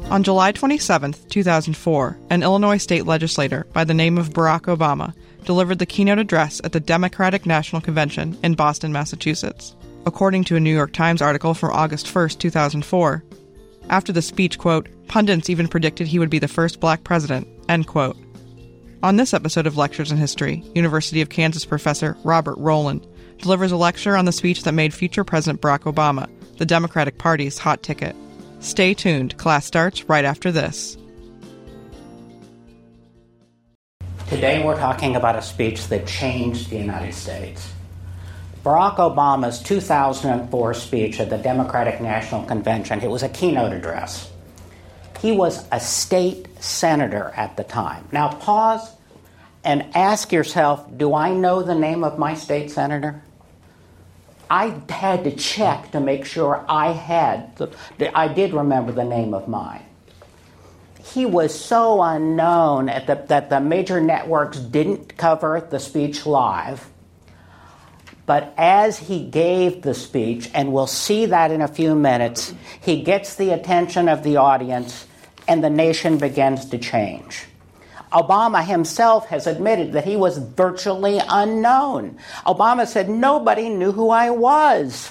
On July 27, 2004, an Illinois state legislator by the name of Barack Obama delivered the keynote address at the Democratic National Convention in Boston, Massachusetts. According to a New York Times article from August 1, 2004, after the speech, quote, pundits even predicted he would be the first black president, end quote. On this episode of Lectures in History, University of Kansas professor Robert Rowland delivers a lecture on the speech that made future President Barack Obama the Democratic Party's hot ticket. Stay tuned. Class starts right after this. Today we're talking about a speech that changed the United States. Barack Obama's 2004 speech at the Democratic National Convention, it was a keynote address. He was a state senator at the time. Now pause and ask yourself, do I know the name of my state senator? I had to check to make sure I did remember the name of mine. He was so unknown that the major networks didn't cover the speech live. But as he gave the speech, and we'll see that in a few minutes, he gets the attention of the audience and the nation begins to change. Obama himself has admitted that he was virtually unknown. Obama said, nobody knew who I was.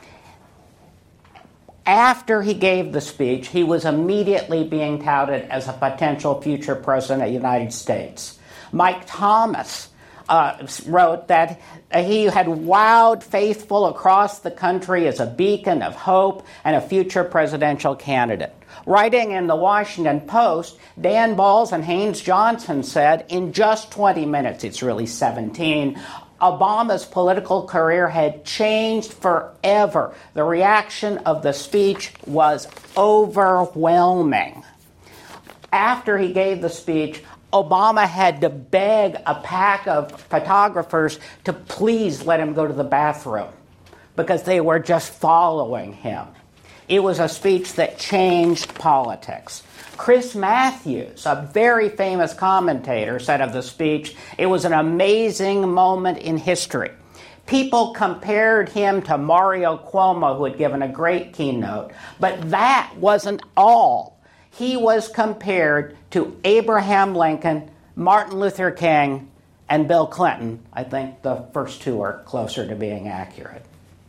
After he gave the speech, he was immediately being touted as a potential future president of the United States. Mike Thomas wrote that he had wowed faithful across the country as a beacon of hope and a future presidential candidate. Writing in the Washington Post, Dan Balls and Haynes Johnson said, in just 20 minutes, it's really 17, Obama's political career had changed forever. The reaction of the speech was overwhelming. After he gave the speech, Obama had to beg a pack of photographers to please let him go to the bathroom because they were just following him. It was a speech that changed politics. Chris Matthews, a very famous commentator, said of the speech, it was an amazing moment in history. People compared him to Mario Cuomo, who had given a great keynote, but that wasn't all. He was compared to Abraham Lincoln, Martin Luther King, and Bill Clinton. I think the first two are closer to being accurate.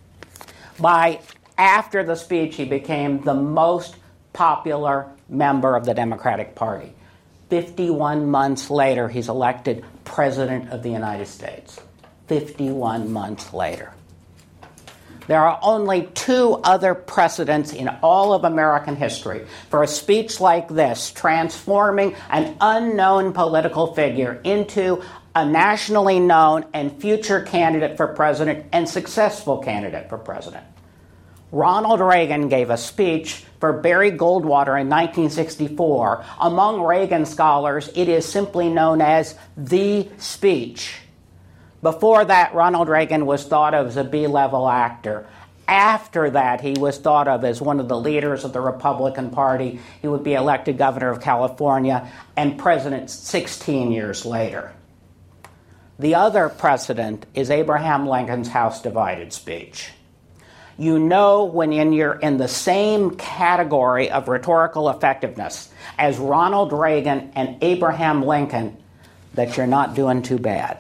After the speech, he became the most popular member of the Democratic Party. 51 months later, he's elected President of the United States. 51 months later. There are only two other precedents in all of American history for a speech like this, transforming an unknown political figure into a nationally known and future candidate for president and successful candidate for president. Ronald Reagan gave a speech for Barry Goldwater in 1964. Among Reagan scholars, it is simply known as the speech. Before that, Ronald Reagan was thought of as a B-level actor. After that, he was thought of as one of the leaders of the Republican Party. He would be elected governor of California and president 16 years later. The other precedent is Abraham Lincoln's House Divided speech. You know when you're in the same category of rhetorical effectiveness as Ronald Reagan and Abraham Lincoln that you're not doing too bad.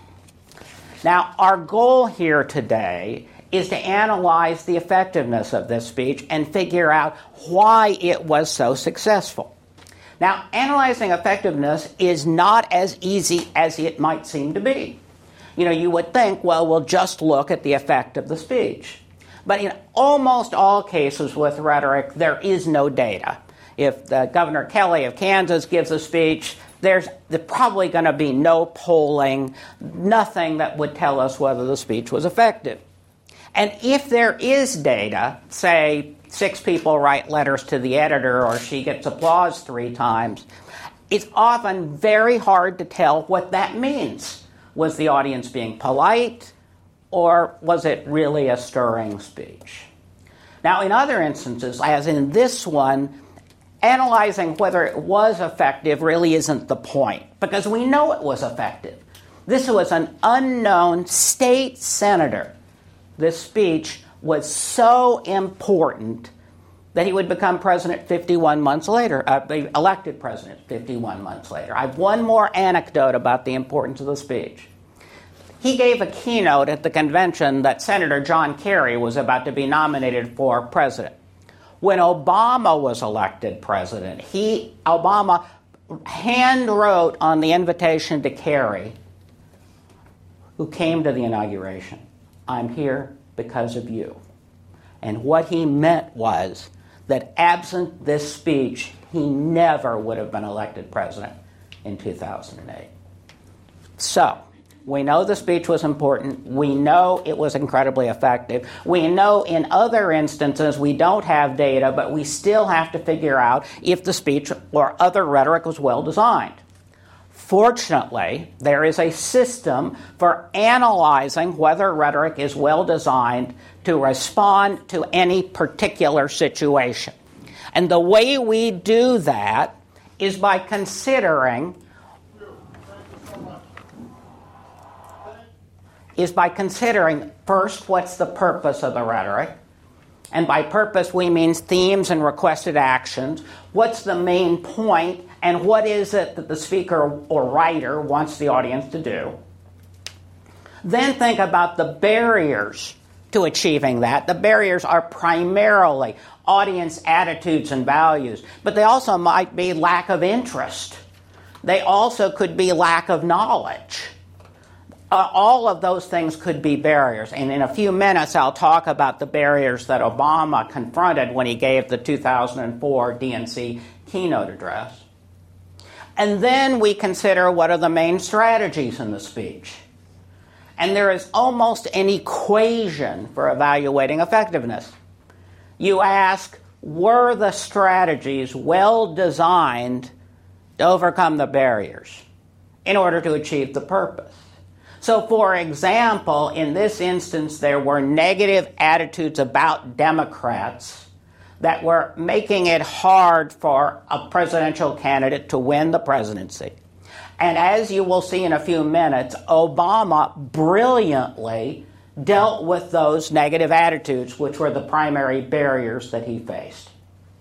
Now, our goal here today is to analyze the effectiveness of this speech and figure out why it was so successful. Now, analyzing effectiveness is not as easy as it might seem to be. You would think, well, we'll just look at the effect of the speech. But in almost all cases with rhetoric, there is no data. If Governor Kelly of Kansas gives a speech, there's probably going to be no polling, nothing that would tell us whether the speech was effective. And if there is data, say 6 people write letters to the editor or she gets applause 3 times, it's often very hard to tell what that means. Was the audience being polite? Or was it really a stirring speech? Now, in other instances, as in this one, analyzing whether it was effective really isn't the point, because we know it was effective. This was an unknown state senator. This speech was so important that he would become president 51 months later, be elected president 51 months later. I have one more anecdote about the importance of the speech. He gave a keynote at the convention that Senator John Kerry was about to be nominated for president. When Obama was elected president, Obama hand wrote on the invitation to Kerry, who came to the inauguration, "I'm here because of you." And what he meant was that absent this speech, he never would have been elected president in 2008. So, we know the speech was important. We know it was incredibly effective. We know in other instances we don't have data, but we still have to figure out if the speech or other rhetoric was well designed. Fortunately, there is a system for analyzing whether rhetoric is well designed to respond to any particular situation. And the way we do that is by considering first, what's the purpose of the rhetoric? And by purpose, we mean themes and requested actions. What's the main point? And what is it that the speaker or writer wants the audience to do? Then think about the barriers to achieving that. The barriers are primarily audience attitudes and values, but they also might be lack of interest. They also could be lack of knowledge. All of those things could be barriers. And in a few minutes, I'll talk about the barriers that Obama confronted when he gave the 2004 DNC keynote address. And then we consider what are the main strategies in the speech. And there is almost an equation for evaluating effectiveness. You ask, were the strategies well designed to overcome the barriers in order to achieve the purpose? So, for example, in this instance, there were negative attitudes about Democrats that were making it hard for a presidential candidate to win the presidency. And as you will see in a few minutes, Obama brilliantly dealt with those negative attitudes, which were the primary barriers that he faced.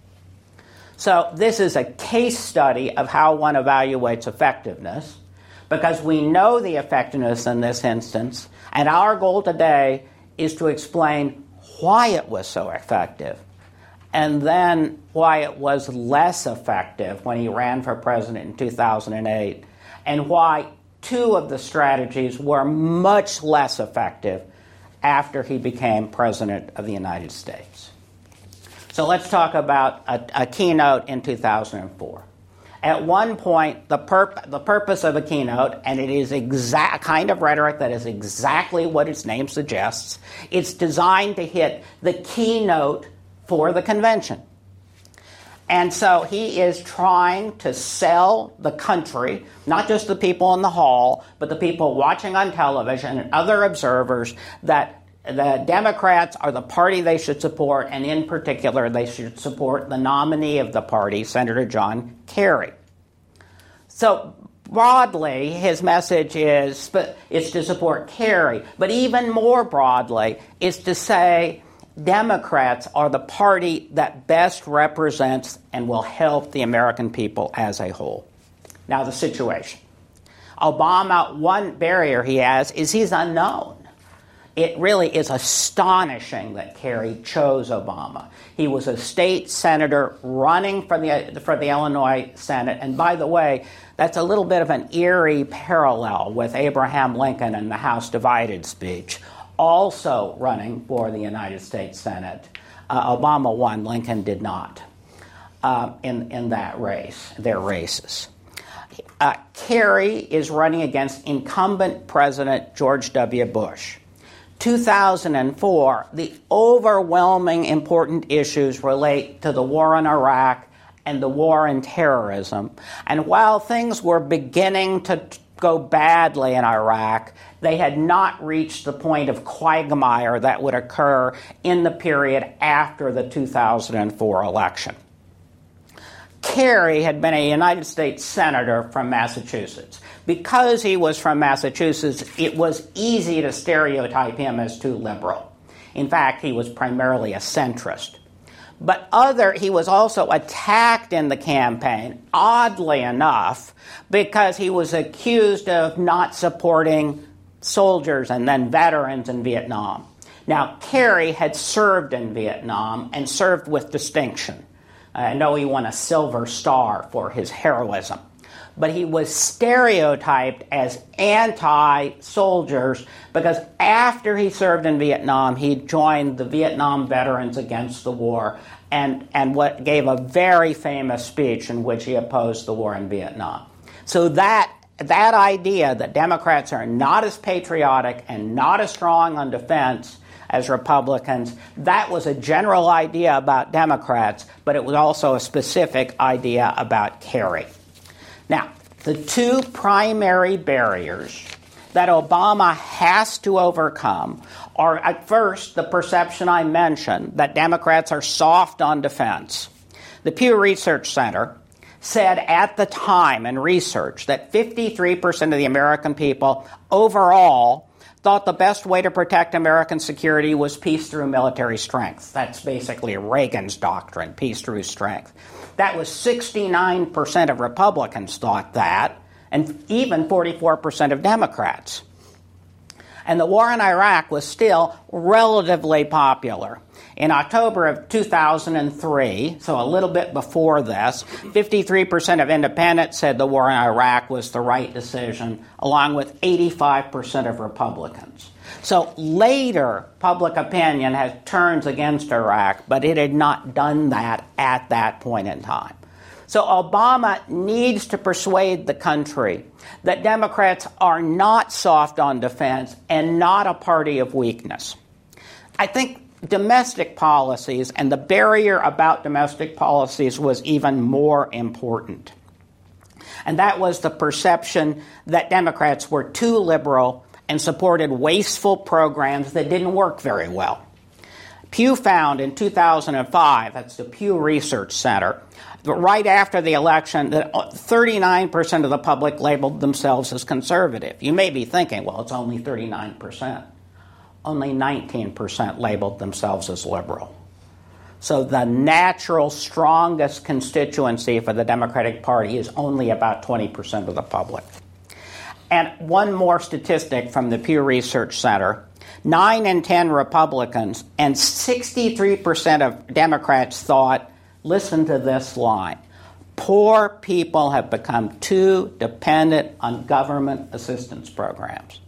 So this is a case study of how one evaluates effectiveness, because we know the effectiveness in this instance, and our goal today is to explain why it was so effective, and then why it was less effective when he ran for president in 2008, and why two of the strategies were much less effective after he became president of the United States. So let's talk about a keynote in 2004. At one point, the purpose of a keynote, and it is exact kind of rhetoric that is exactly what its name suggests, it's designed to hit the keynote for the convention. And so he is trying to sell the country, not just the people in the hall, but the people watching on television and other observers, that the Democrats are the party they should support, and in particular, they should support the nominee of the party, Senator John Kerry. So broadly, his message is to support Kerry, but even more broadly, is to say Democrats are the party that best represents and will help the American people as a whole. Now, the situation. Obama, one barrier he has is he's unknown. It really is astonishing that Kerry chose Obama. He was a state senator running for the Illinois Senate. And by the way, that's a little bit of an eerie parallel with Abraham Lincoln and the House Divided speech, also running for the United States Senate. Obama won, Lincoln did not in that race, their races. Kerry is running against incumbent President George W. Bush. 2004, the overwhelming important issues relate to the war in Iraq and the war in terrorism. And while things were beginning to go badly in Iraq, they had not reached the point of quagmire that would occur in the period after the 2004 election. Kerry had been a United States Senator from Massachusetts. Because he was from Massachusetts, it was easy to stereotype him as too liberal. In fact, he was primarily a centrist. But he was also attacked in the campaign, oddly enough, because he was accused of not supporting soldiers and then veterans in Vietnam. Now, Kerry had served in Vietnam and served with distinction. I know he won a Silver Star for his heroism. But he was stereotyped as anti-soldiers because after he served in Vietnam, he joined the Vietnam Veterans Against the War and gave a very famous speech in which he opposed the war in Vietnam. So that idea that Democrats are not as patriotic and not as strong on defense as Republicans, that was a general idea about Democrats, but it was also a specific idea about Kerry. Now, the two primary barriers that Obama has to overcome are, at first, the perception I mentioned that Democrats are soft on defense. The Pew Research Center said at the time in research that 53% of the American people overall thought the best way to protect American security was peace through military strength. That's basically Reagan's doctrine, peace through strength. That was 69% of Republicans thought that, and even 44% of Democrats. And the war in Iraq was still relatively popular. In October of 2003, so a little bit before this, 53% of independents said the war in Iraq was the right decision, along with 85% of Republicans. So later, public opinion has turned against Iraq, but it had not done that at that point in time. So Obama needs to persuade the country that Democrats are not soft on defense and not a party of weakness. I think domestic policies and the barrier about domestic policies was even more important. And that was the perception that Democrats were too liberal and supported wasteful programs that didn't work very well. Pew found in 2005, that's the Pew Research Center, right after the election, that 39% of the public labeled themselves as conservative. You may be thinking, well, it's only 39%. Only 19% labeled themselves as liberal. So the natural strongest constituency for the Democratic Party is only about 20% of the public. And one more statistic from the Pew Research Center, 9 in 10 Republicans and 63% of Democrats thought, listen to this line, poor people have become too dependent on government assistance programs.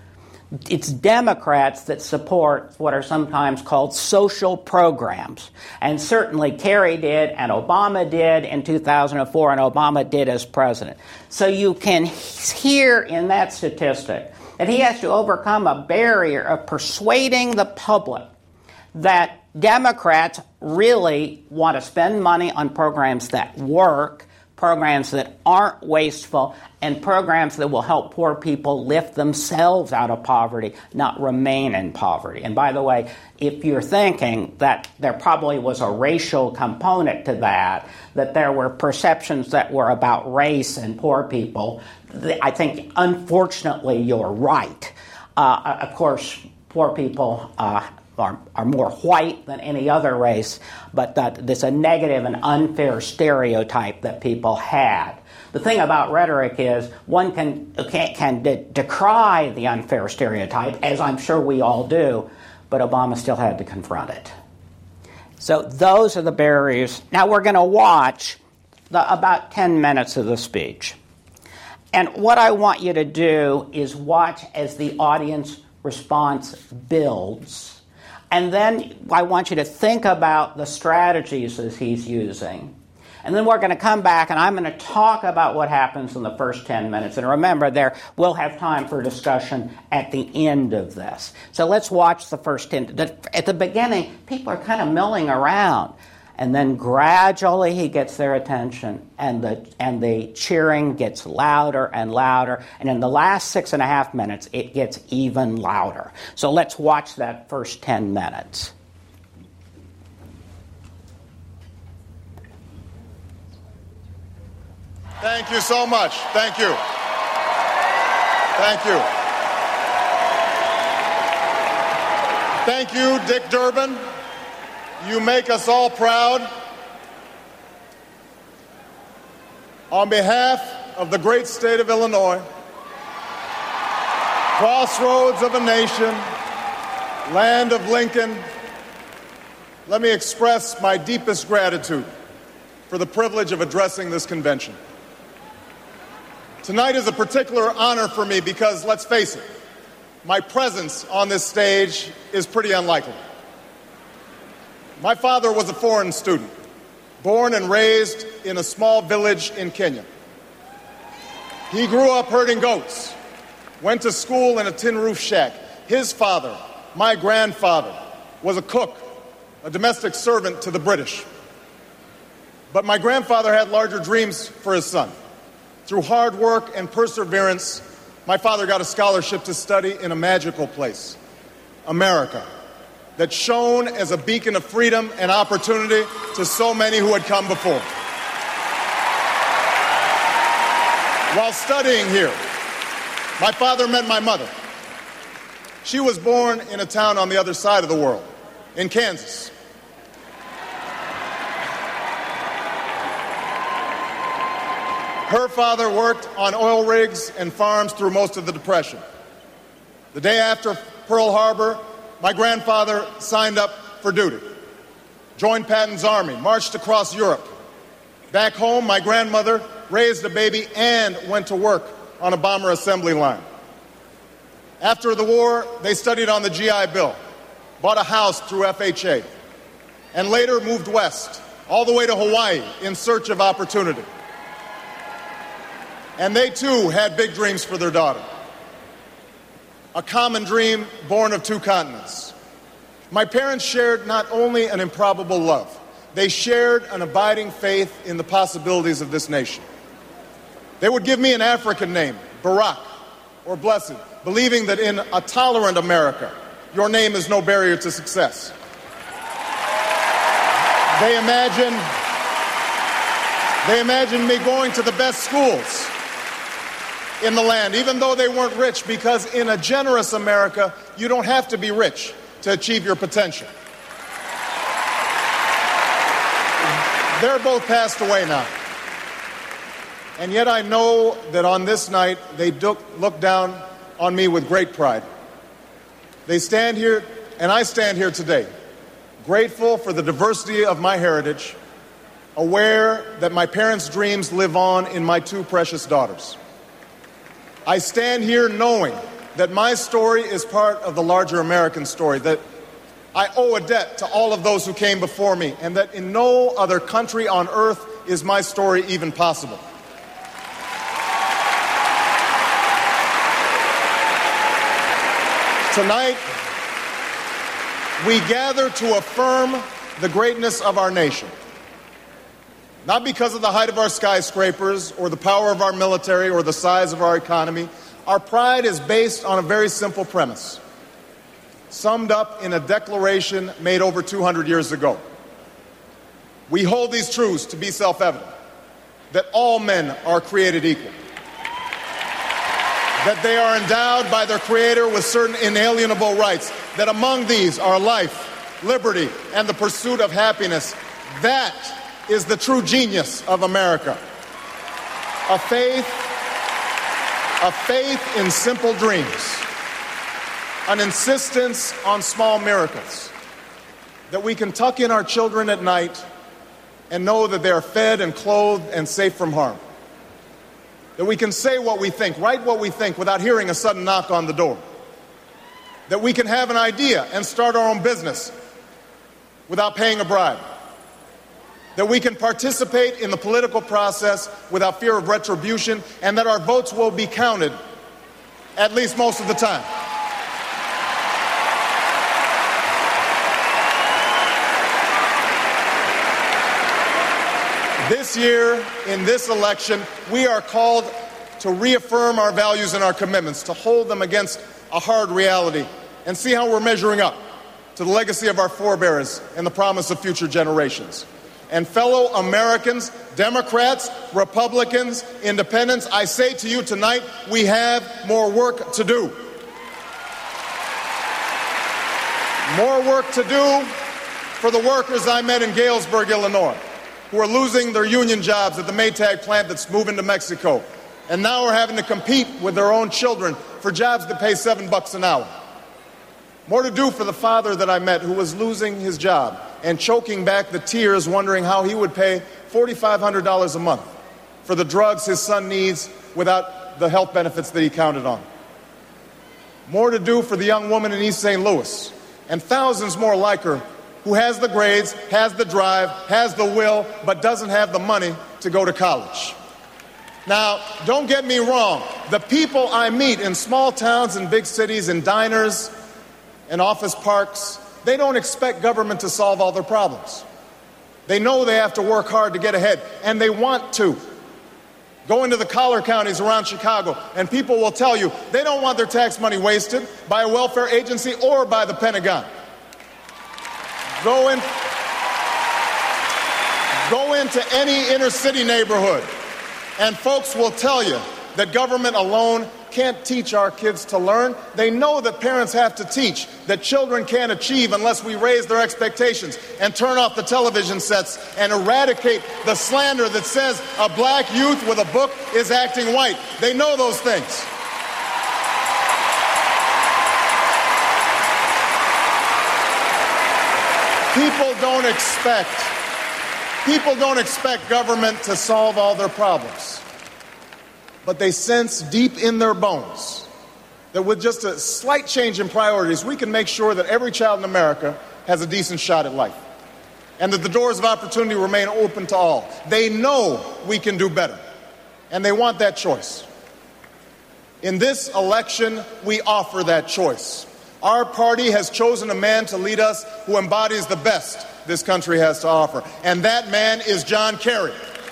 It's Democrats that support what are sometimes called social programs. And certainly Kerry did, and Obama did in 2004, and Obama did as president. So you can hear in that statistic that he has to overcome a barrier of persuading the public that Democrats really want to spend money on programs that work, programs that aren't wasteful, and programs that will help poor people lift themselves out of poverty, not remain in poverty. And by the way, if you're thinking that there probably was a racial component to that there were perceptions that were about race and poor people, I think, unfortunately, you're right. Of course, poor people are more white than any other race, but that there's a negative and unfair stereotype that people had. The thing about rhetoric is one can decry the unfair stereotype, as I'm sure we all do, but Obama still had to confront it. So those are the barriers. Now we're going to watch about 10 minutes of the speech. And what I want you to do is watch as the audience response builds. And then I want you to think about the strategies that he's using. And then we're going to come back, and I'm going to talk about what happens in the first 10 minutes. And remember, we'll have time for discussion at the end of this. So let's watch the first 10. At the beginning, people are kind of milling around. And then gradually he gets their attention, and the cheering gets louder and louder. And in the last 6.5 minutes, it gets even louder. So let's watch that first 10 minutes. Thank you so much. Thank you. Thank you. Thank you, Dick Durbin. You make us all proud. On behalf of the great state of Illinois, crossroads of a nation, land of Lincoln, let me express my deepest gratitude for the privilege of addressing this convention. Tonight is a particular honor for me because, let's face it, my presence on this stage is pretty unlikely. My father was a foreign student, born and raised in a small village in Kenya. He grew up herding goats, went to school in a tin roof shack. His father, my grandfather, was a cook, a domestic servant to the British. But my grandfather had larger dreams for his son. Through hard work and perseverance, my father got a scholarship to study in a magical place, America, that shone as a beacon of freedom and opportunity to so many who had come before. While studying here, my father met my mother. She was born in a town on the other side of the world, in Kansas. Her father worked on oil rigs and farms through most of the Depression. The day after Pearl Harbor, my grandfather signed up for duty, joined Patton's army, marched across Europe. Back home, my grandmother raised a baby and went to work on a bomber assembly line. After the war, they studied on the GI Bill, bought a house through FHA, and later moved west, all the way to Hawaii in search of opportunity. And they too had big dreams for their daughter. A common dream born of two continents. My parents shared not only an improbable love, they shared an abiding faith in the possibilities of this nation. They would give me an African name, Barack, or Blessed, believing that in a tolerant America, your name is no barrier to success. They imagined me going to the best schools in the land, even though they weren't rich, because in a generous America, you don't have to be rich to achieve your potential. They're both passed away now. And yet I know that on this night, they look down on me with great pride. They stand here, and I stand here today, grateful for the diversity of my heritage, aware that my parents' dreams live on in my two precious daughters. I stand here knowing that my story is part of the larger American story, that I owe a debt to all of those who came before me, and that in no other country on earth is my story even possible. Tonight, we gather to affirm the greatness of our nation. Not because of the height of our skyscrapers, or the power of our military, or the size of our economy. Our pride is based on a very simple premise, summed up in a declaration made over 200 years ago. We hold these truths to be self-evident, that all men are created equal, that they are endowed by their Creator with certain inalienable rights, that among these are life, liberty, and the pursuit of happiness. That is the true genius of America. A faith in simple dreams, an insistence on small miracles, that we can tuck in our children at night and know that they are fed and clothed and safe from harm, that we can say what we think, write what we think without hearing a sudden knock on the door, that we can have an idea and start our own business without paying a bribe, that we can participate in the political process without fear of retribution, and that our votes will be counted, at least most of the time. This year, in this election, we are called to reaffirm our values and our commitments, to hold them against a hard reality, and see how we're measuring up to the legacy of our forebears and the promise of future generations. And fellow Americans, Democrats, Republicans, Independents, I say to you tonight, we have more work to do. More work to do for the workers I met in Galesburg, Illinois, who are losing their union jobs at the Maytag plant that's moving to Mexico, and now are having to compete with their own children for jobs that pay $7 an hour. More to do for the father that I met who was losing his job and choking back the tears wondering how he would pay $4,500 a month for the drugs his son needs without the health benefits that he counted on. More to do for the young woman in East St. Louis and thousands more like her who has the grades, has the drive, has the will, but doesn't have the money to go to college. Now, don't get me wrong. The people I meet in small towns and big cities, in diners and office parks, they don't expect government to solve all their problems. They know they have to work hard to get ahead, and they want to. Go into the collar counties around Chicago, and people will tell you they don't want their tax money wasted by a welfare agency or by the Pentagon. Go into any inner city neighborhood, and folks will tell you that government alone can't teach our kids to learn. They know that parents have to teach, that children can't achieve unless we raise their expectations and turn off the television sets and eradicate the slander that says a black youth with a book is acting white. They know those things. People don't expect government to solve all their problems. But they sense deep in their bones that with just a slight change in priorities, we can make sure that every child in America has a decent shot at life and that the doors of opportunity remain open to all. They know we can do better, and they want that choice. In this election, we offer that choice. Our party has chosen a man to lead us who embodies the best this country has to offer, and that man is John Kerry.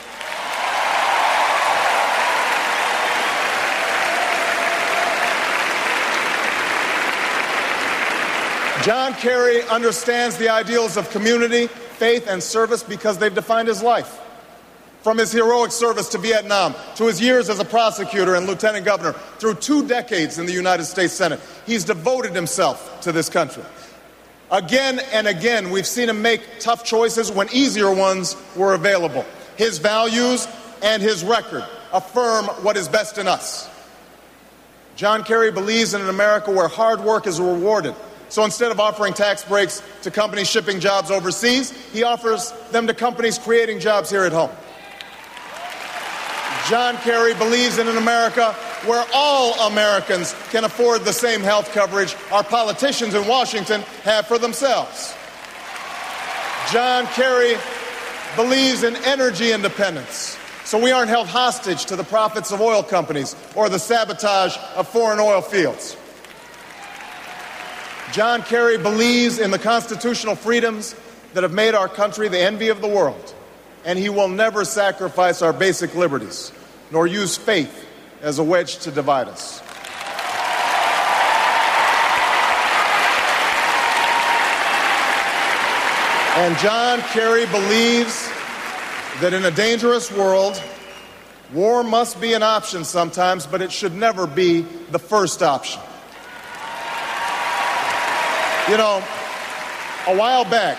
John Kerry understands the ideals of community, faith, and service because they've defined his life. From his heroic service to Vietnam, to his years as a prosecutor and lieutenant governor, through 2 decades in the United States Senate, he's devoted himself to this country. Again and again, we've seen him make tough choices when easier ones were available. His values and his record affirm what is best in us. John Kerry believes in an America where hard work is rewarded. So instead of offering tax breaks to companies shipping jobs overseas, he offers them to companies creating jobs here at home. John Kerry believes in an America where all Americans can afford the same health coverage our politicians in Washington have for themselves. John Kerry believes in energy independence, so we aren't held hostage to the profits of oil companies or the sabotage of foreign oil fields. John Kerry believes in the constitutional freedoms that have made our country the envy of the world, and he will never sacrifice our basic liberties, nor use faith as a wedge to divide us. And John Kerry believes that in a dangerous world, war must be an option sometimes, but it should never be the first option. You know, a while back,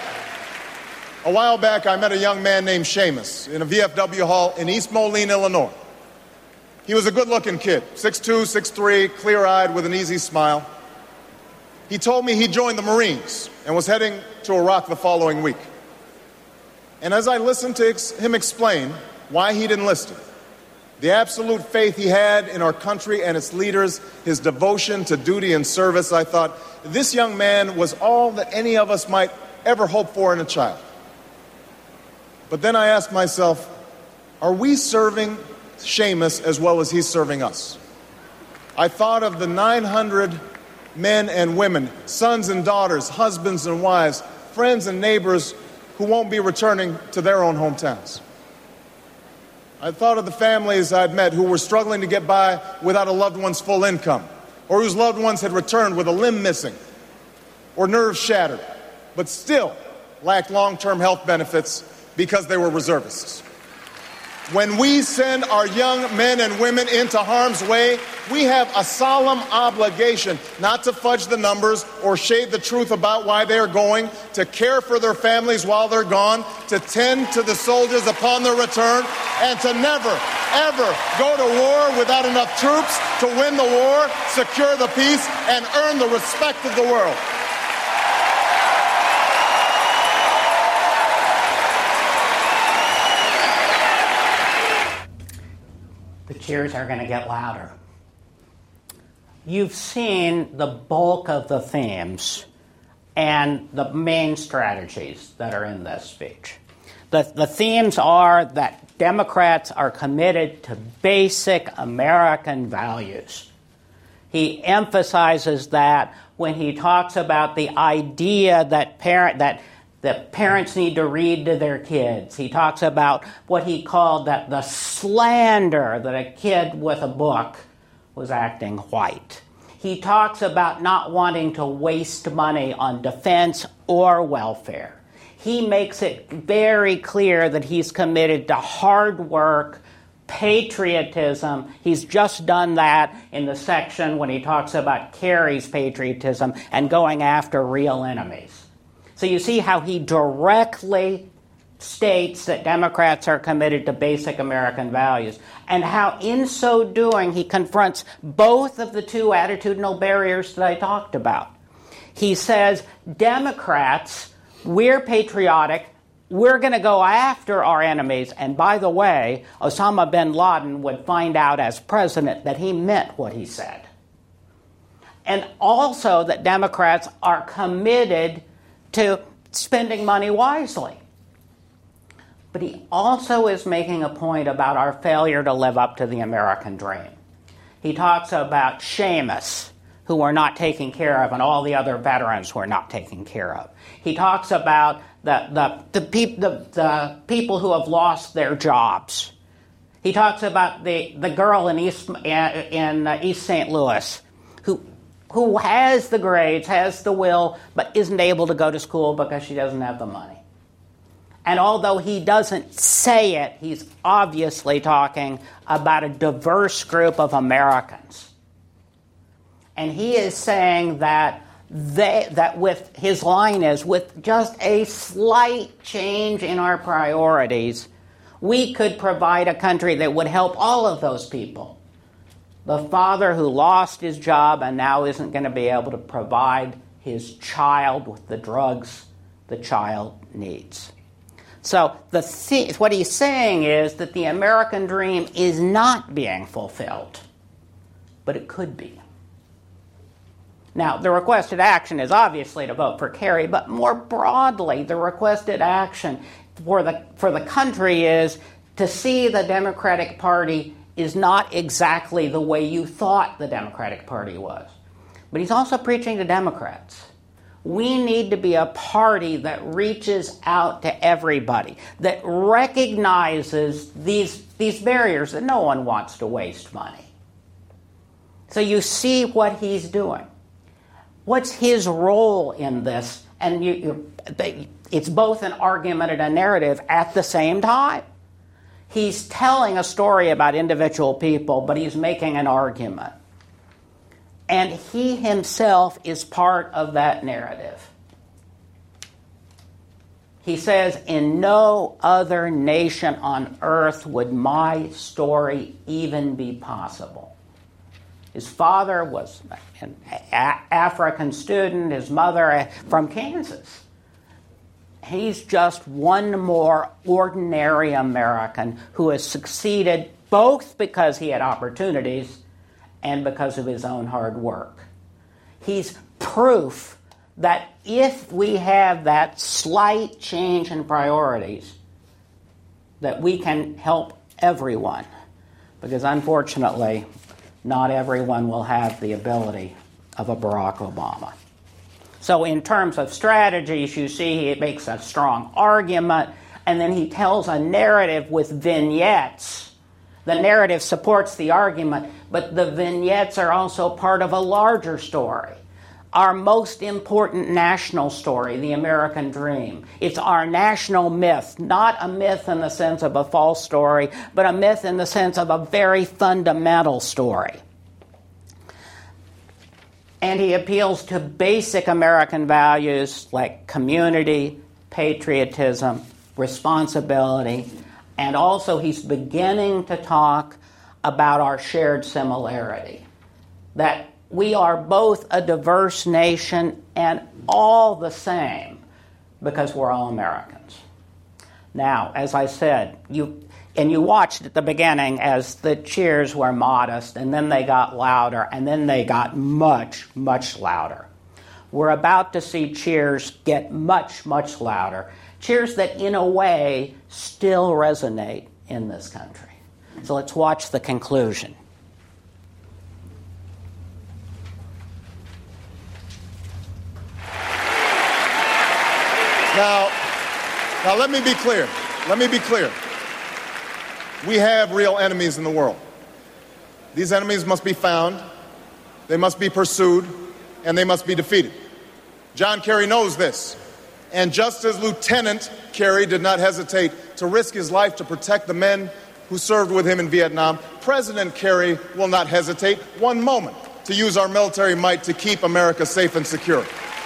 I met a young man named Seamus in a VFW hall in East Moline, Illinois. He was a good-looking kid, 6'2", 6'3", clear-eyed with an easy smile. He told me he joined the Marines and was heading to Iraq the following week. And as I listened to him explain why he'd enlisted, the absolute faith he had in our country and its leaders, his devotion to duty and service, I thought, this young man was all that any of us might ever hope for in a child. But then I asked myself, are we serving Seamus as well as he's serving us? I thought of the 900 men and women, sons and daughters, husbands and wives, friends and neighbors who won't be returning to their own hometowns. I thought of the families I'd met who were struggling to get by without a loved one's full income, or whose loved ones had returned with a limb missing or nerves shattered, but still lacked long-term health benefits because they were reservists. When we send our young men and women into harm's way, we have a solemn obligation not to fudge the numbers or shade the truth about why they're going, to care for their families while they're gone, to tend to the soldiers upon their return, and to never, ever go to war without enough troops to win the war, secure the peace, and earn the respect of the world. The cheers are going to get louder. You've seen the bulk of the themes and the main strategies that are in this speech. The themes are that Democrats are committed to basic American values. He emphasizes that when he talks about the idea that parents need to read to their kids. He talks about what he called the slander that a kid with a book was acting white. He talks about not wanting to waste money on defense or welfare. He makes it very clear that he's committed to hard work, patriotism. He's just done that in the section when he talks about Kerry's patriotism and going after real enemies. So you see how he directly states that Democrats are committed to basic American values, and how in so doing he confronts both of the two attitudinal barriers that I talked about. He says, Democrats, we're patriotic, we're going to go after our enemies, and by the way, Osama bin Laden would find out as president that he meant what he said. And also that Democrats are committed to spending money wisely. But he also is making a point about our failure to live up to the American dream. He talks about Seamus, who we're not taking care of, and all the other veterans who are not taken care of. He talks about the people who have lost their jobs. He talks about the girl in East St. Louis who has the grades, has the will, but isn't able to go to school because she doesn't have the money. And although he doesn't say it, he's obviously talking about a diverse group of Americans. And he is saying that with his line is, with just a slight change in our priorities, we could provide a country that would help all of those people. The father who lost his job and now isn't going to be able to provide his child with the drugs the child needs. So what he's saying is that the American dream is not being fulfilled, but it could be. Now, the requested action is obviously to vote for Kerry, but more broadly, the requested action for the country is to see the Democratic Party is not exactly the way you thought the Democratic Party was. But he's also preaching to Democrats. We need to be a party that reaches out to everybody, that recognizes these barriers, that no one wants to waste money. So you see what he's doing. What's his role in this? And it's both an argument and a narrative at the same time. He's telling a story about individual people, but he's making an argument. And he himself is part of that narrative. He says, in no other nation on earth would my story even be possible. His father was an African student, his mother from Kansas. He's just one more ordinary American who has succeeded both because he had opportunities and because of his own hard work. He's proof that if we have that slight change in priorities, that we can help everyone. Because unfortunately, not everyone will have the ability of a Barack Obama. So in terms of strategies, you see he makes a strong argument, and then he tells a narrative with vignettes. The narrative supports the argument, but the vignettes are also part of a larger story. our most important national story, the American dream. It's our national myth, not a myth in the sense of a false story, but a myth in the sense of a very fundamental story. And he appeals to basic American values like community, patriotism, responsibility, and also he's beginning to talk about our shared similarity, that we are both a diverse nation and all the same because we're all Americans. Now, as I said, you watched at the beginning as the cheers were modest, and then they got louder, and then they got much, much louder. We're about to see cheers get much, much louder. Cheers that, in a way, still resonate in this country. So let's watch the conclusion. Now let me be clear. Let me be clear. We have real enemies in the world. These enemies must be found, they must be pursued, and they must be defeated. John Kerry knows this. And just as Lieutenant Kerry did not hesitate to risk his life to protect the men who served with him in Vietnam, President Kerry will not hesitate one moment to use our military might to keep America safe and secure.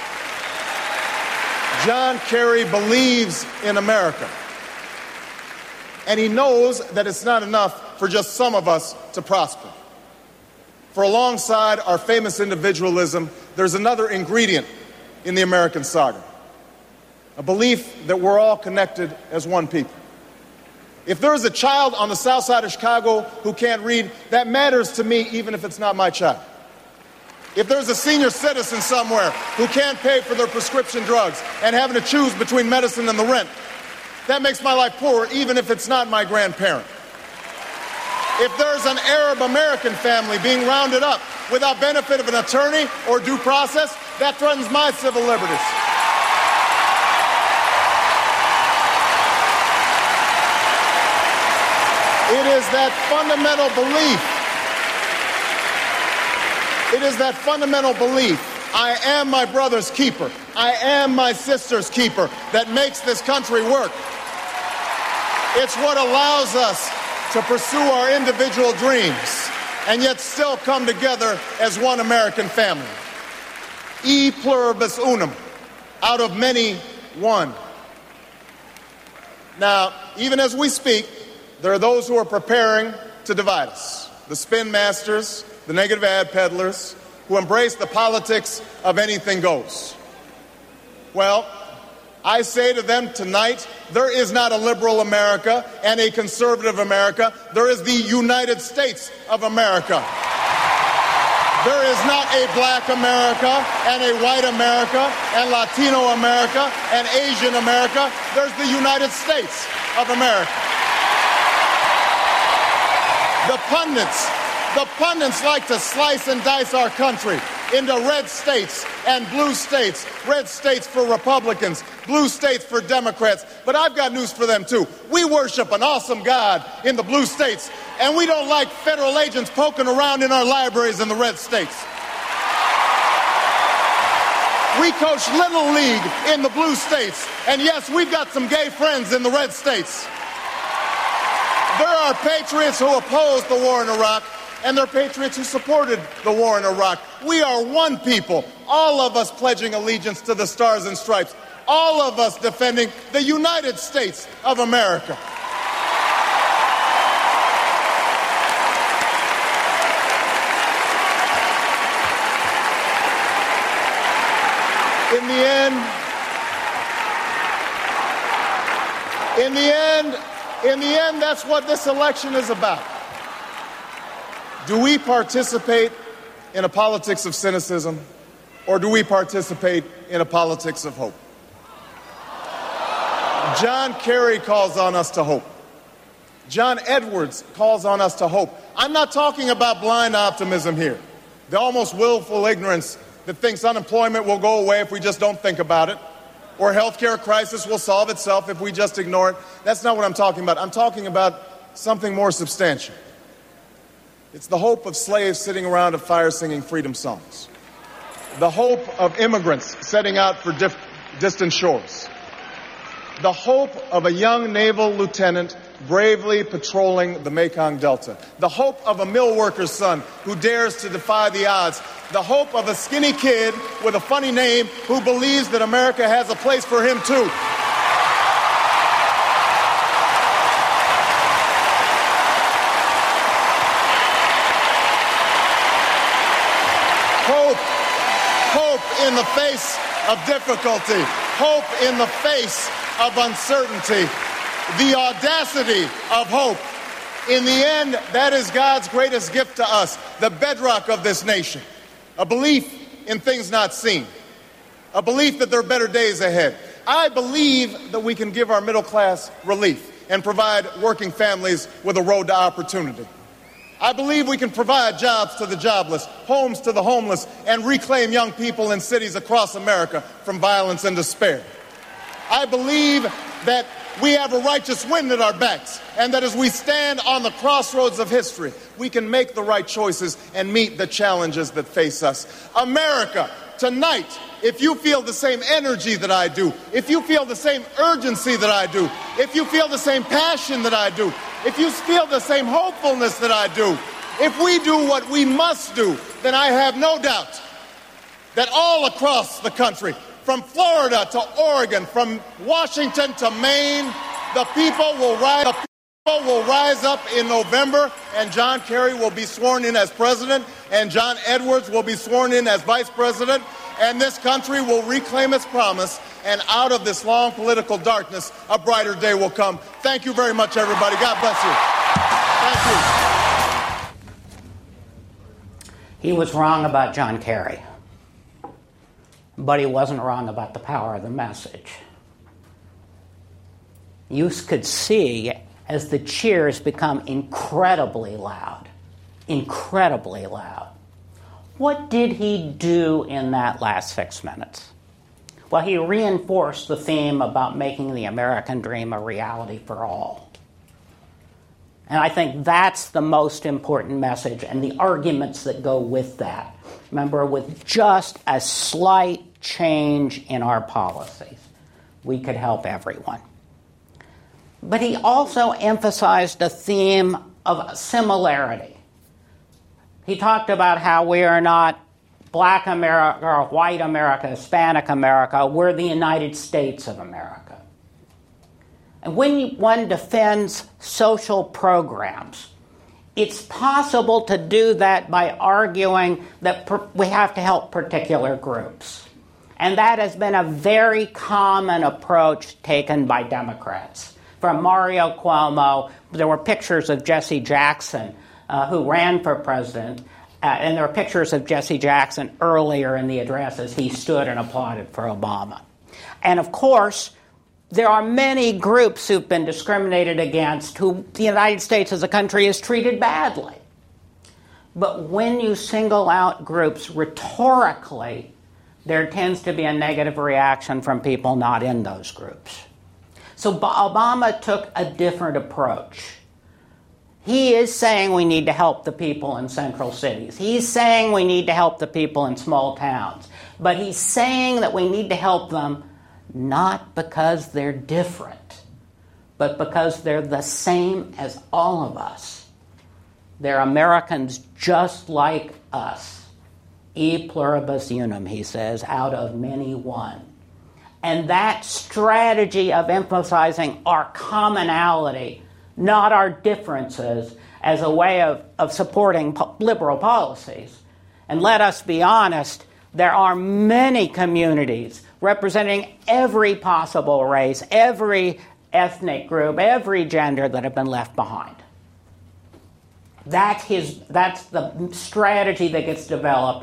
John Kerry believes in America. And he knows that it's not enough for just some of us to prosper. For alongside our famous individualism, there's another ingredient in the American saga. A belief that we're all connected as one people. If there is a child on the south side of Chicago who can't read, that matters to me even if it's not my child. If there's a senior citizen somewhere who can't pay for their prescription drugs and having to choose between medicine and the rent, that makes my life poorer even if it's not my grandparent. If there's an Arab American family being rounded up without benefit of an attorney or due process, that threatens my civil liberties. It is that fundamental belief. It is that fundamental belief, I am my brother's keeper, I am my sister's keeper, that makes this country work. It's what allows us to pursue our individual dreams and yet still come together as one American family. E pluribus unum, out of many, one. Now, even as we speak, there are those who are preparing to divide us. The spin masters, the negative ad peddlers, who embrace the politics of anything goes. Well, I say to them tonight, there is not a liberal America and a conservative America. There is the United States of America. There is not a black America and a white America and Latino America and Asian America. There's the United States of America. The pundits like to slice and dice our country into red states and blue states. Red states for Republicans, blue states for Democrats. But I've got news for them too. We worship an awesome God in the blue states, and we don't like federal agents poking around in our libraries in the red states. We coach Little League in the blue states, and yes, we've got some gay friends in the red states. There are patriots who opposed the war in Iraq, and there are patriots who supported the war in Iraq. We are one people, all of us pledging allegiance to the Stars and Stripes, all of us defending the United States of America. In the end, that's what this election is about. Do we participate in a politics of cynicism, or do we participate in a politics of hope? John Kerry calls on us to hope. John Edwards calls on us to hope. I'm not talking about blind optimism here, the almost willful ignorance that thinks unemployment will go away if we just don't think about it, or healthcare crisis will solve itself if we just ignore it. That's not what I'm talking about. I'm talking about something more substantial. It's the hope of slaves sitting around a fire singing freedom songs. The hope of immigrants setting out for distant shores. The hope of a young naval lieutenant bravely patrolling the Mekong Delta. The hope of a mill worker's son who dares to defy the odds. The hope of a skinny kid with a funny name who believes that America has a place for him too. Hope in the face of difficulty. Hope in the face of uncertainty. The audacity of hope. In the end, that is God's greatest gift to us, the bedrock of this nation. A belief in things not seen. A belief that there are better days ahead. I believe that we can give our middle class relief and provide working families with a road to opportunity. I believe we can provide jobs to the jobless, homes to the homeless, and reclaim young people in cities across America from violence and despair. I believe that we have a righteous wind at our backs, and that as we stand on the crossroads of history, we can make the right choices and meet the challenges that face us. America, tonight, if you feel the same energy that I do, if you feel the same urgency that I do, if you feel the same passion that I do, if you feel the same hopefulness that I do, if we do what we must do, then I have no doubt that all across the country, from Florida to Oregon, from Washington to Maine, the people will rise up in November, and John Kerry will be sworn in as president, and John Edwards will be sworn in as vice president, and this country will reclaim its promise, and out of this long political darkness, a brighter day will come. Thank you very much, everybody. God bless you. Thank you. He was wrong about John Kerry, but he wasn't wrong about the power of the message. You could see as the cheers become incredibly loud. What did he do in that last 6 minutes? Well, he reinforced the theme about making the American dream a reality for all. And I think that's the most important message and the arguments that go with that. Remember, with just a slight change in our policies, we could help everyone. But he also emphasized a theme of similarity. He talked about how we are not Black America or white America, Hispanic America, we're the United States of America. And when one defends social programs, it's possible to do that by arguing that we have to help particular groups. And that has been a very common approach taken by Democrats. From Mario Cuomo, there were pictures of Jesse Jackson, who ran for president, and there were pictures of Jesse Jackson earlier in the address as he stood and applauded for Obama. And of course, there are many groups who've been discriminated against who the United States as a country has treated badly. But when you single out groups rhetorically, there tends to be a negative reaction from people not in those groups. So Obama took a different approach. He is saying we need to help the people in central cities. He's saying we need to help the people in small towns. But he's saying that we need to help them not because they're different, but because they're the same as all of us. They're Americans just like us. E pluribus unum, he says, out of many one. And that strategy of emphasizing our commonality, not our differences, as a way of supporting liberal policies. And let us be honest, there are many communities representing every possible race, every ethnic group, every gender that have been left behind. That's the strategy that gets developed,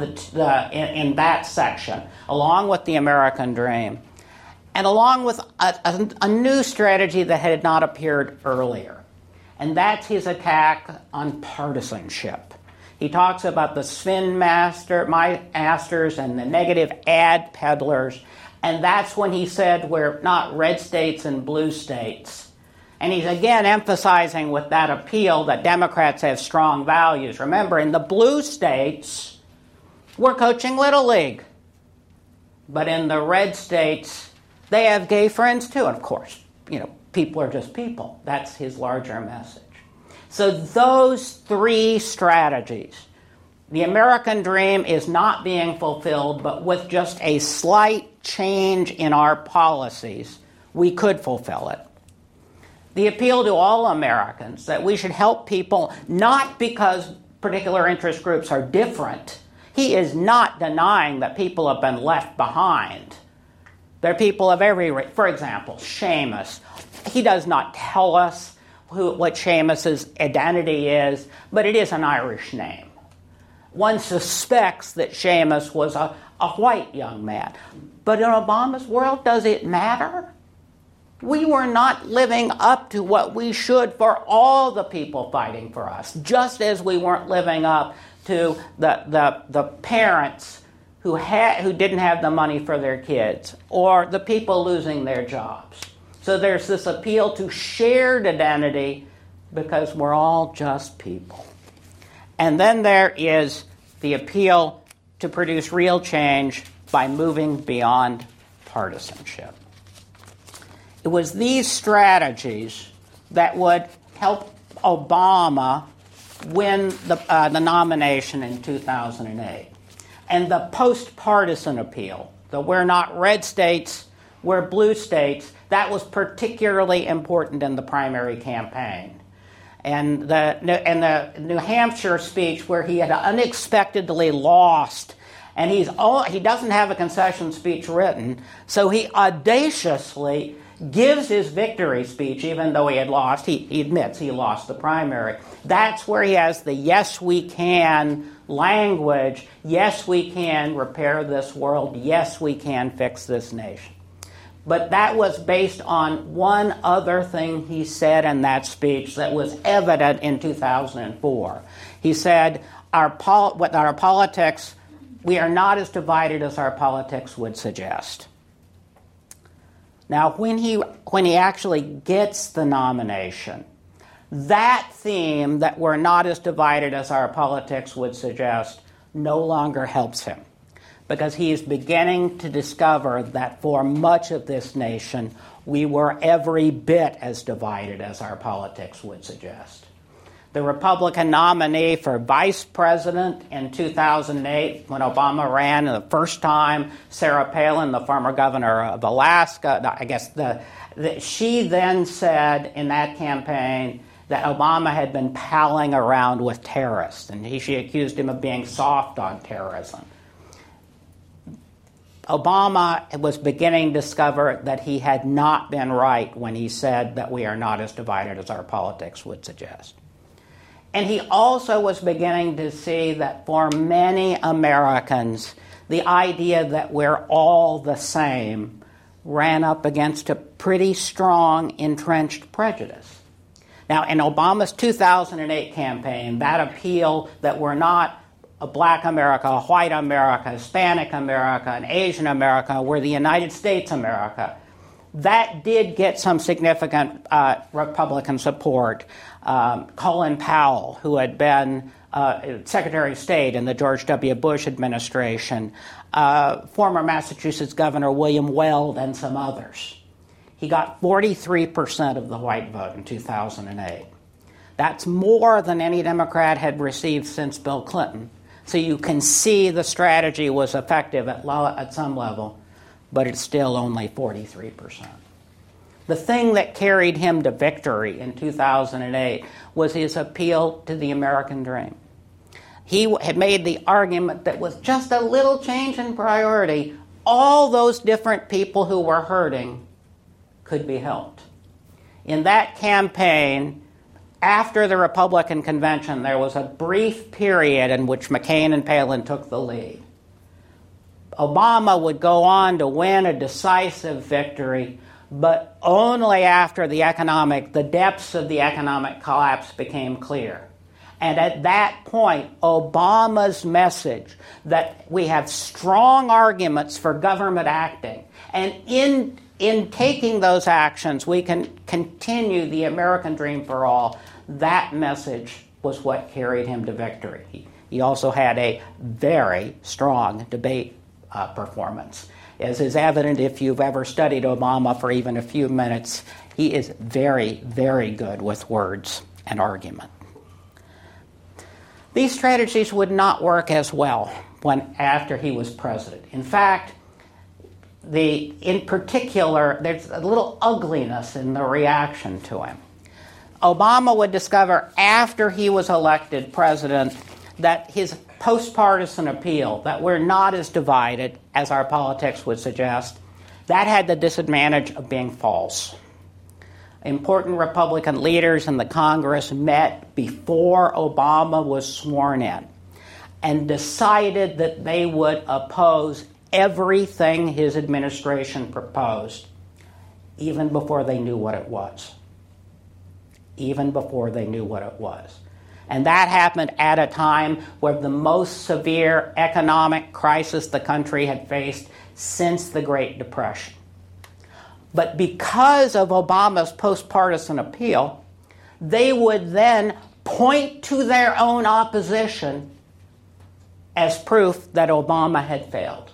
in that section, along with the American dream, and along with a new strategy that had not appeared earlier. And that's his attack on partisanship. He talks about the spin masters and the negative ad peddlers, and that's when he said we're not red states and blue states. And he's again emphasizing with that appeal that Democrats have strong values. Remember, in the blue states, We're coaching Little League. But in the red states, they have gay friends too. And of course, people are just people. That's his larger message. So those three strategies, the American dream is not being fulfilled, but with just a slight change in our policies, we could fulfill it. The appeal to all Americans that we should help people not because particular interest groups are different. He is not denying that people have been left behind. There are people of every race. For example, Seamus. He does not tell us what Seamus's identity is, but it is an Irish name. One suspects that Seamus was a white young man. But in Obama's world, does it matter? We were not living up to what we should for all the people fighting for us, just as we weren't living up to the parents who didn't have the money for their kids, or the people losing their jobs. So there's this appeal to shared identity because we're all just people. And then there is the appeal to produce real change by moving beyond partisanship. It was these strategies that would help Obama win the nomination in 2008. And the post-partisan appeal, the we're not red states, we're blue states, that was particularly important in the primary campaign. And the New Hampshire speech where he had unexpectedly lost, and he doesn't have a concession speech written, so he audaciously gives his victory speech, even though he had lost. He admits he lost the primary. That's where he has the yes, we can language. Yes, we can repair this world. Yes, we can fix this nation. But that was based on one other thing he said in that speech that was evident in 2004. He said, with our politics, we are not as divided as our politics would suggest. Now, when he actually gets the nomination, that theme that we're not as divided as our politics would suggest no longer helps him, because he is beginning to discover that for much of this nation, we were every bit as divided as our politics would suggest. The Republican nominee for vice president in 2008, when Obama ran the first time, Sarah Palin, the former governor of Alaska, she then said in that campaign that Obama had been palling around with terrorists, and she accused him of being soft on terrorism. Obama was beginning to discover that he had not been right when he said that we are not as divided as our politics would suggest. And he also was beginning to see that for many Americans, the idea that we're all the same ran up against a pretty strong entrenched prejudice. Now, in Obama's 2008 campaign, that appeal that we're not a black America, a white America, Hispanic America, an Asian America, we're the United States America, that did get some significant Republican support. Colin Powell, who had been Secretary of State in the George W. Bush administration, former Massachusetts Governor William Weld, and some others. He got 43% of the white vote in 2008. That's more than any Democrat had received since Bill Clinton. So you can see the strategy was effective at some level, but it's still only 43%. The thing that carried him to victory in 2008 was his appeal to the American dream. He had made the argument that with just a little change in priority, all those different people who were hurting could be helped. In that campaign, after the Republican convention, there was a brief period in which McCain and Palin took the lead. Obama would go on to win a decisive victory, but only after the depths of the economic collapse became clear. And at that point, Obama's message that we have strong arguments for government acting, and in taking those actions, we can continue the American dream for all, that message was what carried him to victory. He also had a very strong debate performance. As is evident if you've ever studied Obama for even a few minutes, he is very, very good with words and argument. These strategies would not work as well after he was president. In fact, in particular, there's a little ugliness in the reaction to him. Obama would discover after he was elected president that his post-partisan appeal, that we're not as divided as our politics would suggest, that had the disadvantage of being false. Important Republican leaders in the Congress met before Obama was sworn in and decided that they would oppose everything his administration proposed, even before they knew what it was. Even before they knew what it was. And that happened at a time where the most severe economic crisis the country had faced since the Great Depression. But because of Obama's post-partisan appeal, they would then point to their own opposition as proof that Obama had failed.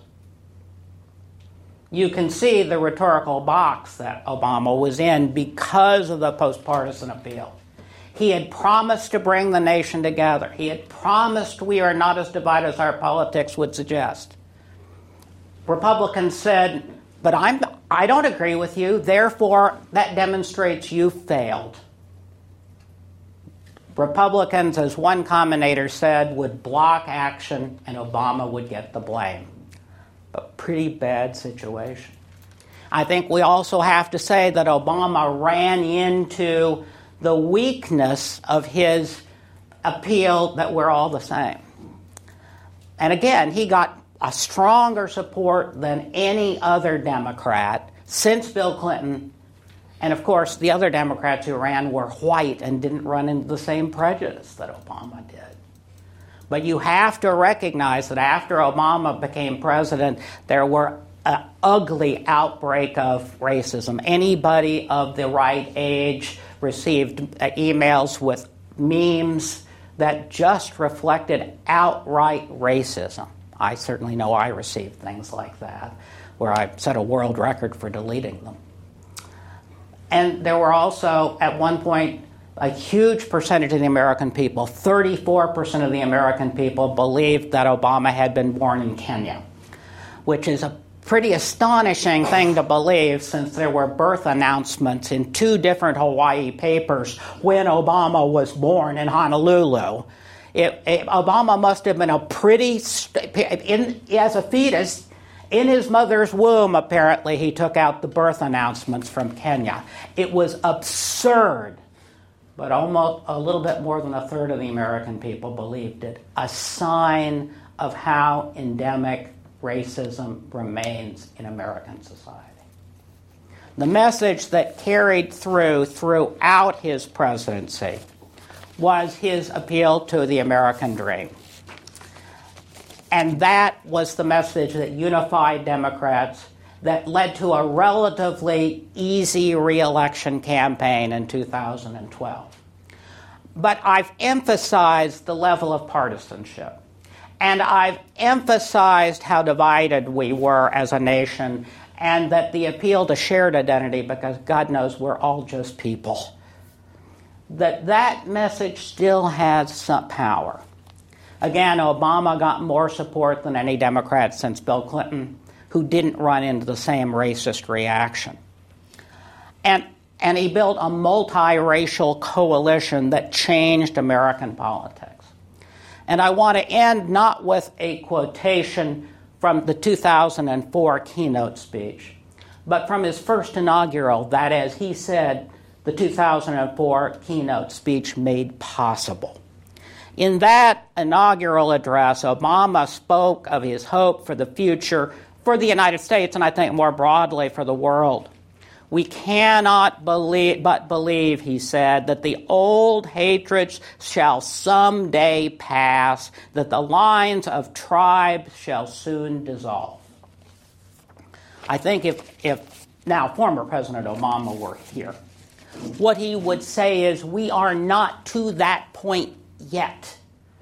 You can see the rhetorical box that Obama was in because of the post-partisan appeal. He had promised to bring the nation together. He had promised we are not as divided as our politics would suggest. Republicans said, but I don't agree with you, therefore that demonstrates you failed. Republicans, as one commentator said, would block action and Obama would get the blame. A pretty bad situation. I think we also have to say that Obama ran into the weakness of his appeal that we're all the same. And again, he got a stronger support than any other Democrat since Bill Clinton. And of course, the other Democrats who ran were white and didn't run into the same prejudice that Obama did. But you have to recognize that after Obama became president, there were an ugly outbreak of racism. Anybody of the right age received emails with memes that just reflected outright racism. I certainly know I received things like that, where I set a world record for deleting them. And there were also, at one point, a huge percentage of the American people, 34% of the American people, believed that Obama had been born in Kenya, which is a pretty astonishing thing to believe since there were birth announcements in 2 different Hawaii papers when Obama was born in Honolulu. Obama must have been as a fetus, in his mother's womb, apparently, he took out the birth announcements from Kenya. It was absurd, but almost a little bit more than a third of the American people believed it, a sign of how endemic racism remains in American society. The message that carried throughout his presidency was his appeal to the American dream. And that was the message that unified Democrats, that led to a relatively easy re-election campaign in 2012. But I've emphasized the level of partisanship. And I've emphasized how divided we were as a nation, and that the appeal to shared identity, because God knows we're all just people, that message still has some power. Again, Obama got more support than any Democrat since Bill Clinton, who didn't run into the same racist reaction. And he built a multiracial coalition that changed American politics. And I want to end not with a quotation from the 2004 keynote speech, but from his first inaugural, that, as he said, the 2004 keynote speech made possible. In that inaugural address, Obama spoke of his hope for the future for the United States, and I think more broadly for the world. We cannot believe, he said, that the old hatreds shall someday pass, that the lines of tribes shall soon dissolve. I think if now former President Obama were here, what he would say is, we are not to that point yet.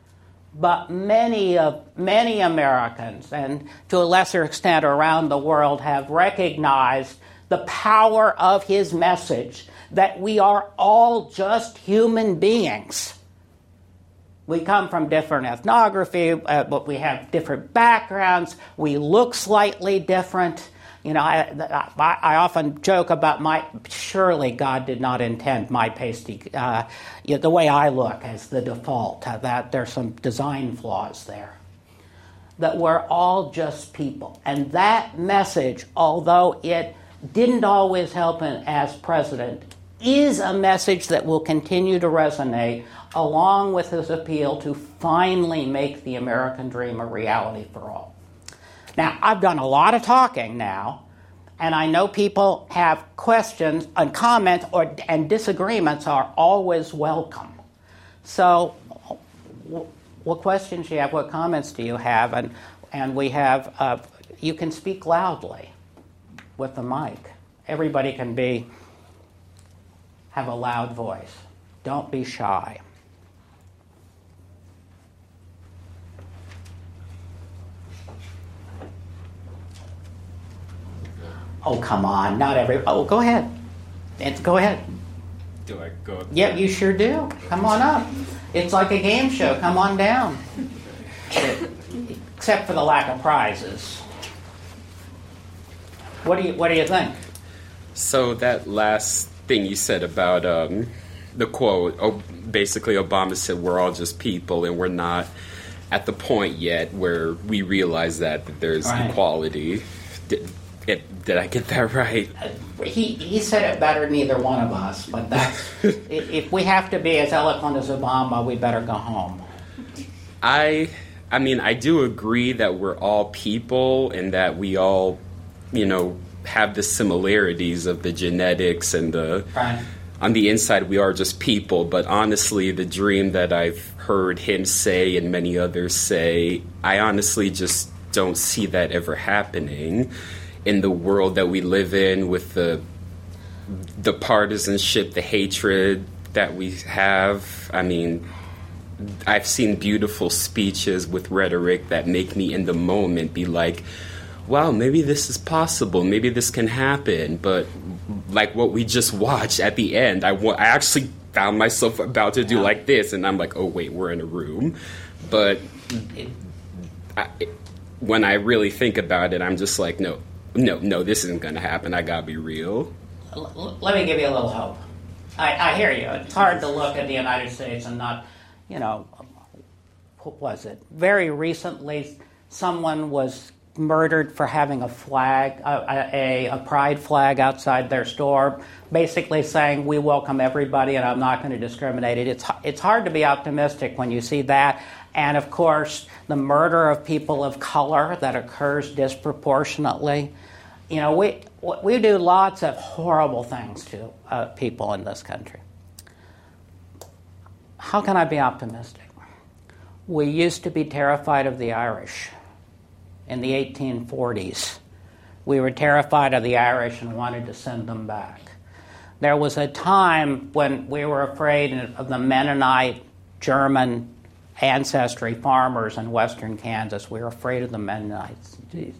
but many Americans, and to a lesser extent around the world, have recognized the power of his message that we are all just human beings. We come from different ethnography, but we have different backgrounds. We look slightly different. You know, I often joke about surely God did not intend my pasty, the way I look as the default, that there's some design flaws there. That we're all just people. And that message, although it didn't always help him as president, is a message that will continue to resonate along with his appeal to finally make the American dream a reality for all. Now, I've done a lot of talking now, and I know people have questions and comments and disagreements are always welcome. So what questions do you have? What comments do you have? And we have, you can speak loudly with the mic. Everybody can have a loud voice. Don't be shy. Oh, come on. Not every... Oh, go ahead. Go ahead. Do I go? Yeah, you sure do. Come on up. It's like a game show. Come on down. Except for the lack of prizes. What do you think? So that last thing you said about the quote, basically Obama said we're all just people and we're not at the point yet where we realize that there's equality. Did I get that right? He said it better than either one of us, but that's if we have to be as eloquent as Obama, we better go home. I mean, I do agree that we're all people and that we all, have the similarities of the genetics and on the inside we are just people. But honestly, the dream that I've heard him say and many others say, I honestly just don't see that ever happening in the world that we live in with the partisanship, the hatred that we have. I mean, I've seen beautiful speeches with rhetoric that make me in the moment be like, wow, maybe this is possible. Maybe this can happen. But like what we just watched at the end, I actually found myself about to do like this. And I'm like, oh, wait, we're in a room. But when I really think about it, I'm just like, no, this isn't going to happen. I got to be real. Let me give you a little hope. I hear you. It's hard to look at the United States and not, what was it? Very recently, someone was murdered for having a flag, a pride flag outside their store, basically saying, we welcome everybody and I'm not going to discriminate. It's hard to be optimistic when you see that. And, of course, the murder of people of color that occurs disproportionately. We do lots of horrible things to people in this country. How can I be optimistic? We used to be terrified of the Irish in the 1840s. We were terrified of the Irish and wanted to send them back. There was a time when we were afraid of the Mennonite German ancestry farmers in western Kansas. We were afraid of the Mennonites.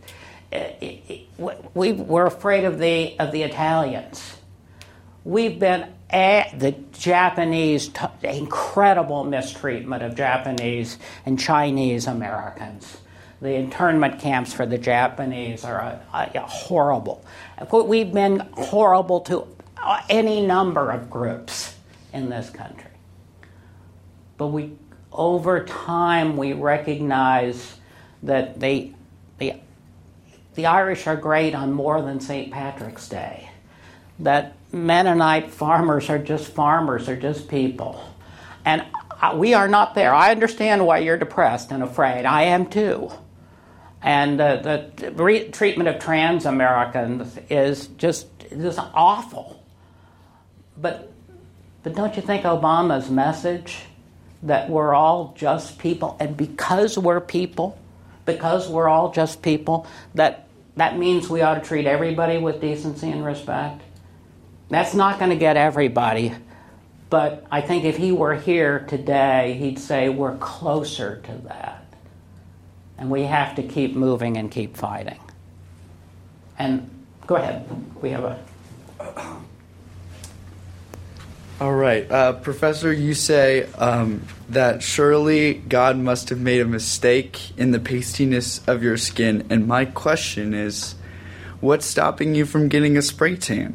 We were afraid of the Italians. We've been the Japanese, incredible mistreatment of Japanese and Chinese Americans. The internment camps for the Japanese are horrible. We've been horrible to any number of groups in this country. But over time, we recognize that the Irish are great on more than St. Patrick's Day. That Mennonite farmers are just people. And we are not there. I understand why you're depressed and afraid. I am too. And the treatment of trans Americans is just awful. But don't you think Obama's message that we're all just people, and because we're all just people, that means we ought to treat everybody with decency and respect? That's not going to get everybody, But I think if he were here today, he'd say we're closer to that. And we have to keep moving and keep fighting. And go ahead. We have a... All right. Professor, you say that surely God must have made a mistake in the pastiness of your skin. And my question is, what's stopping you from getting a spray tan?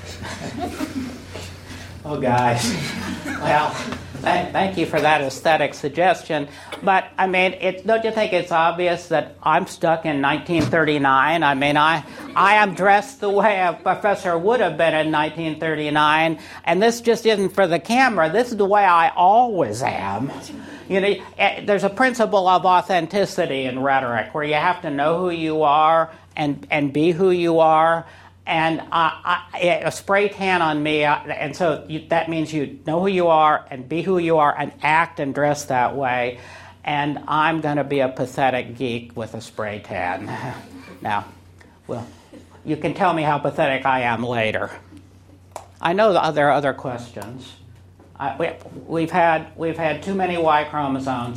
Oh, guys. Well, thank you for that aesthetic suggestion. But, I mean, don't you think it's obvious that I'm stuck in 1939? I mean, I am dressed the way a professor would have been in 1939, and this just isn't for the camera. This is the way I always am. You know, there's a principle of authenticity in rhetoric where you have to know who you are and be who you are. And a spray tan on me, and so that means you know who you are and be who you are and act and dress that way. And I'm going to be a pathetic geek with a spray tan. Now, well, you can tell me how pathetic I am later. I know there are other questions. We've had too many Y chromosomes.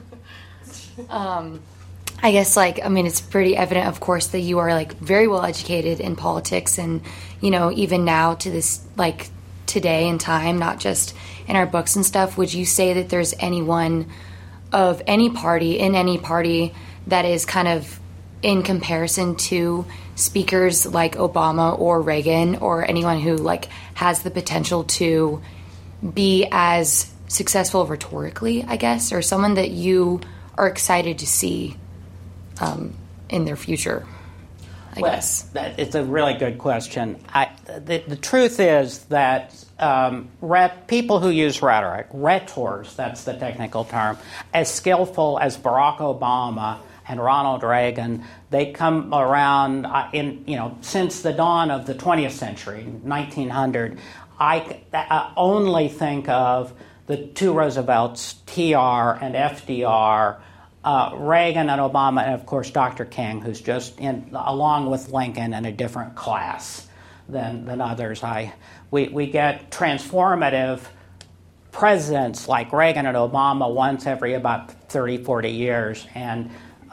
I guess, it's pretty evident, of course, that you are, very well educated in politics and, even now to this, today in time, not just in our books and stuff. Would you say that there's anyone of any party, in any party, that is kind of in comparison to speakers like Obama or Reagan or anyone who, has the potential to be as successful rhetorically, I guess, or someone that you are excited to see in their future, I guess? It's a really good question. The truth is that people who use rhetoric, rhetors, that's the technical term, as skillful as Barack Obama and Ronald Reagan, they come around since the dawn of the 20th century, 1900. I only think of the two Roosevelts, TR and FDR, Reagan and Obama, and of course Dr. King, who's just along with Lincoln in a different class than others. We get transformative presidents like Reagan and Obama once every about 30, 40 years, and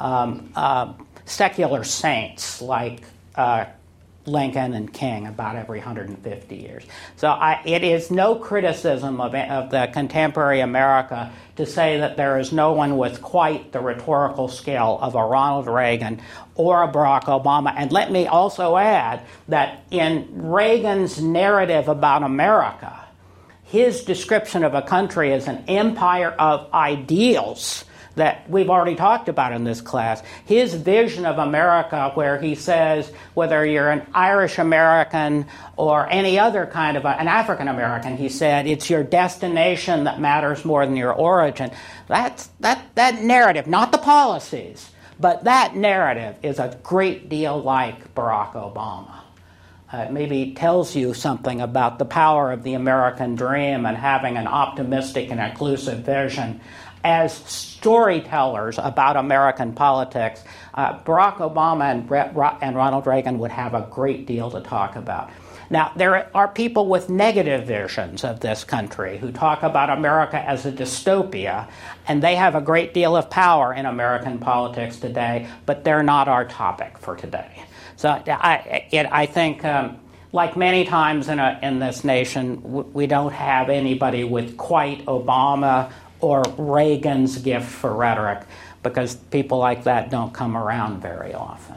secular saints like Lincoln and King about every 150 years. So it is no criticism of the contemporary America to say that there is no one with quite the rhetorical skill of a Ronald Reagan or a Barack Obama. And let me also add that in Reagan's narrative about America, his description of a country as an empire of ideals that we've already talked about in this class, his vision of America, where he says whether you're an Irish American or any other kind of an African American, he said it's your destination that matters more than your origin. That narrative, not the policies, but that narrative is a great deal like Barack Obama. It maybe tells you something about the power of the American dream and having an optimistic and inclusive vision. As storytellers about American politics, Barack Obama and Ronald Reagan would have a great deal to talk about. Now, there are people with negative visions of this country who talk about America as a dystopia, and they have a great deal of power in American politics today, but they're not our topic for today. So I think, like many times in this nation, we don't have anybody with quite Obama or Reagan's gift for rhetoric, because people like that don't come around very often.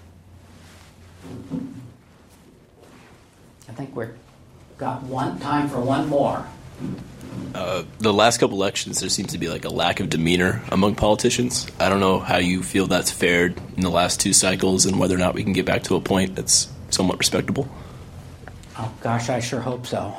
I think we've got time for one more. The last couple elections, there seems to be a lack of demeanor among politicians. I don't know how you feel that's fared in the last two cycles and whether or not we can get back to a point that's somewhat respectable. Oh, gosh, I sure hope so.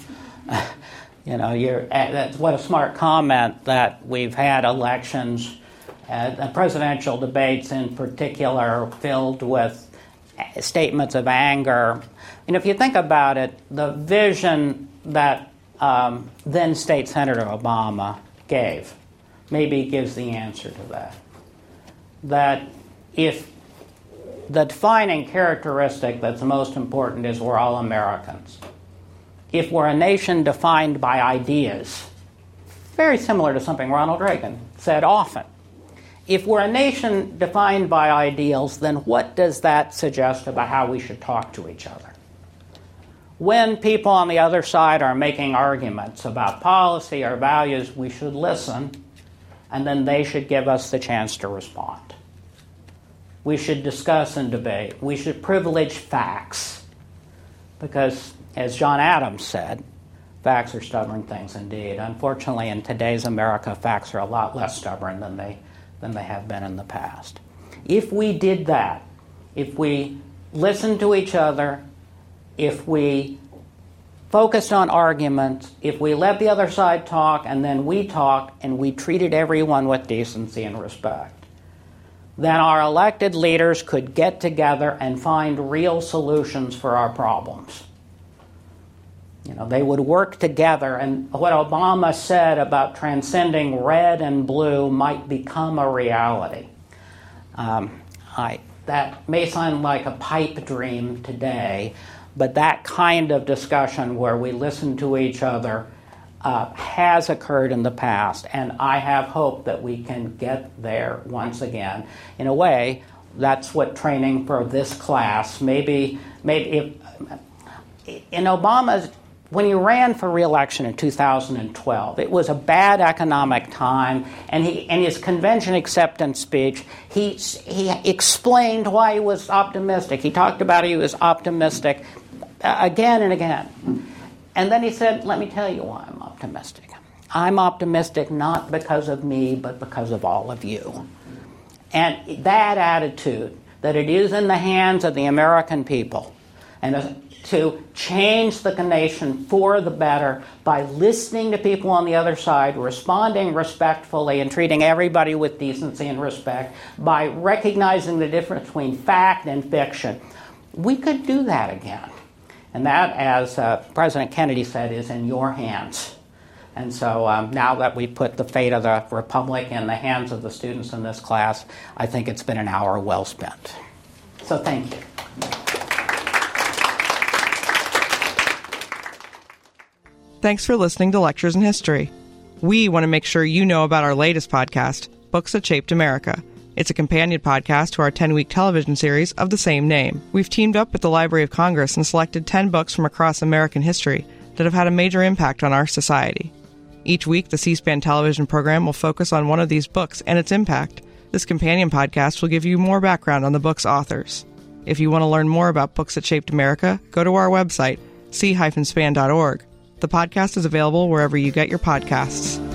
That's what a smart comment that we've had elections, presidential debates in particular, filled with statements of anger. And if you think about it, the vision that then State Senator Obama gave maybe gives the answer to that. That if the defining characteristic that's most important is we're all Americans, if we're a nation defined by ideas, very similar to something Ronald Reagan said often, if we're a nation defined by ideals, then what does that suggest about how we should talk to each other? When people on the other side are making arguments about policy or values, we should listen, and then they should give us the chance to respond. We should discuss and debate. We should privilege facts, because, as John Adams said, facts are stubborn things indeed. Unfortunately, in today's America, facts are a lot less stubborn than they have been in the past. If we did that, if we listened to each other, if we focused on arguments, if we let the other side talk and then we talked and we treated everyone with decency and respect, then our elected leaders could get together and find real solutions for our problems. They would work together, and what Obama said about transcending red and blue might become a reality. That may sound like a pipe dream today, but that kind of discussion where we listen to each other has occurred in the past, and I have hope that we can get there once again. In a way, that's what training for this class, maybe if, in Obama's, when he ran for re-election in 2012, it was a bad economic time, and in his convention acceptance speech, he explained why he was optimistic. He talked about he was optimistic again and again. And then he said, let me tell you why I'm optimistic. I'm optimistic not because of me, but because of all of you. And that attitude, that it is in the hands of the American people, and to change the nation for the better by listening to people on the other side, responding respectfully, and treating everybody with decency and respect, by recognizing the difference between fact and fiction. We could do that again. And that, as President Kennedy said, is in your hands. And so now that we put the fate of the Republic in the hands of the students in this class, I think it's been an hour well spent. So thank you. Thanks for listening to Lectures in History. We want to make sure you know about our latest podcast, Books That Shaped America. It's a companion podcast to our 10-week television series of the same name. We've teamed up with the Library of Congress and selected 10 books from across American history that have had a major impact on our society. Each week, the C-SPAN television program will focus on one of these books and its impact. This companion podcast will give you more background on the book's authors. If you want to learn more about Books That Shaped America, go to our website, c-span.org. The podcast is available wherever you get your podcasts.